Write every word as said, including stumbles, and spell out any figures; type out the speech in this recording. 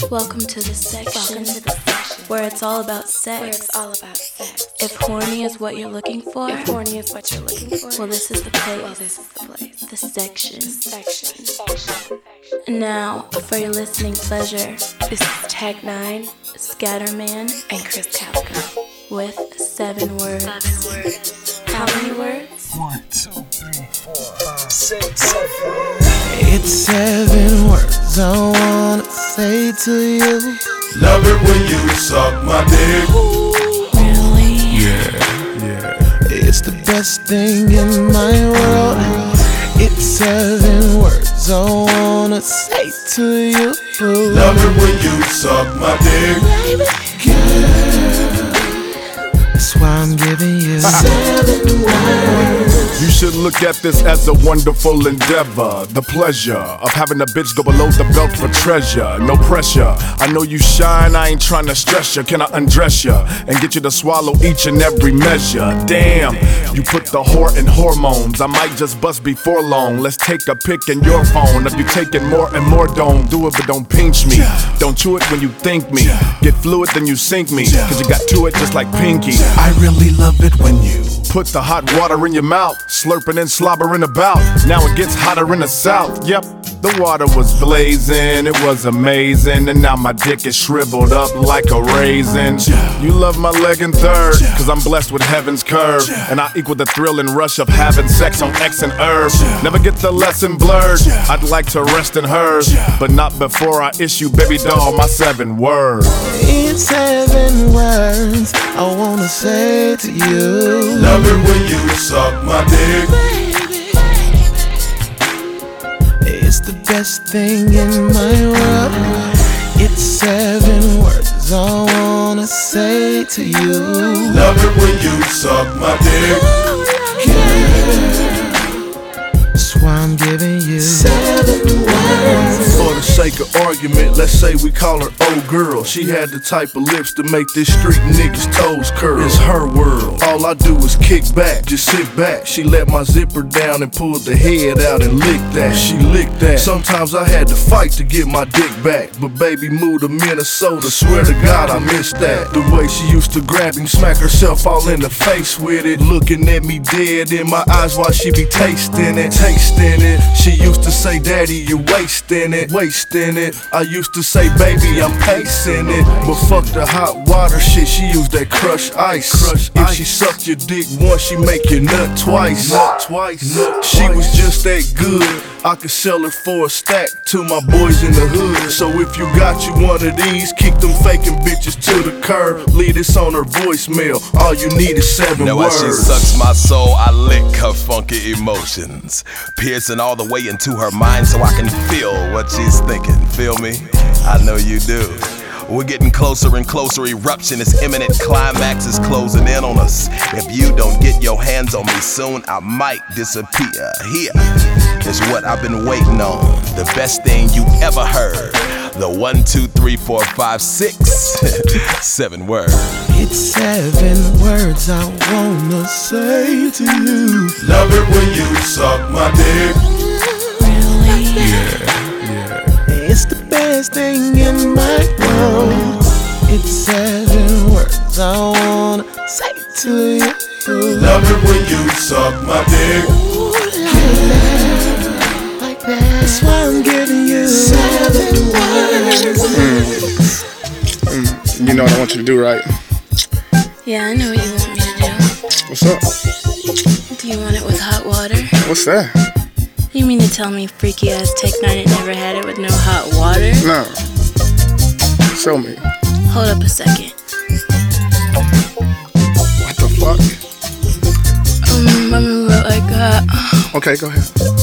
Welcome to the section, Welcome to the section where it's all about sex. where it's all about sex. If horny is what you're looking for, If horny is what you're looking for, well, this is the place. well, this is the place. The section. Section. Section. Now, for your listening pleasure, This is Tech Nine Scatterman and Chris Calico. with seven words. Seven words. How many words? One, two, three, four, five, six, seven. It's seven words I wanna say to you. Love it when you suck my dick. Really? Yeah, yeah. It's the best thing in my world. It's seven words I wanna say to you. Love it when you suck my dick. Girl, that's why I'm giving you seven words. You should look at this as a wonderful endeavor. The pleasure of having a bitch go below the belt for treasure. No pressure, I know you shine, I ain't trying to stress you. Can I undress you and get you to swallow each and every measure? Damn, you put the whore in hormones. I might just bust before long. Let's take a pic in your phone. If you taking more and more, don't do it, but don't pinch me. Don't chew it when you think me. Get fluid, then you sink me. Cause you got to it just like Pinky. I really love it when you Put the hot water in your mouth, slurping and slobbering about. Now it gets hotter in the south. Yep, the water was blazing, it was amazing. And now my dick is shriveled up like a raisin. You love my leg in third, cause I'm blessed with heaven's curve. And I equal the thrill and rush of having sex on X and herb. Never get the lesson blurred, I'd like to rest in hers. But not before I issue baby doll my seven words. It's seven words I wanna say to you. Love it when you suck my dick. It's the best thing in my world. It's seven words I wanna say to you. Love it when you suck my dick. Girl, that's why I'm giving you seven words. For the sake of argument, let's say we call her old girl. She had the type of lips to make this street niggas' toes curl. It's her world. All I do is kick back, just sit back. She let my zipper down and pulled the head out and licked that. She licked that. Sometimes I had to fight to get my dick back. But baby moved to Minnesota, swear to God I missed that. The way she used to grab him, smack herself all in the face with it. Looking at me dead in my eyes while she be tasting it, tasting it. She used to say, Daddy, you're wasting it, wasting it. I used to say, baby, I'm pacing it. But fuck the hot water shit, she used that crushed ice. Crush if she sucked your dick once, she make you nut twice. Nut twice. Nut she was just that good, I could sell her for a stack to my boys in the hood. So if you got you one of these, kick them faking bitches to the curb. Leave this on her voicemail, all you need is seven now words. Now as she sucks my soul, I lick her funky emotions, piercing all the way into her mind so I can feel what she's thinking. Feel me? I know you do. We're getting closer and closer, eruption is imminent, climax is closing in on us. If you don't get your hands on me soon, I might disappear. Here is what I've been waiting on, the best thing you ever heard. The one, two, three, four, five, six, seven words. It's seven words I wanna say to you. Love it when you suck my dick. Really? It's the best thing in my world. It's seven words I wanna say to you. Love it when you suck my dick. Ooh, like that, like that. That's why I'm giving you seven words. You know what I want you to do, right? Yeah, I know what you want me to do. What's up? Do you want it with hot water? What's that? You mean to tell me freaky ass Tech Nine ain't never had it with no hot water? No. Show me. Hold up a second. What the fuck? Um, let me go like that. Okay, go ahead.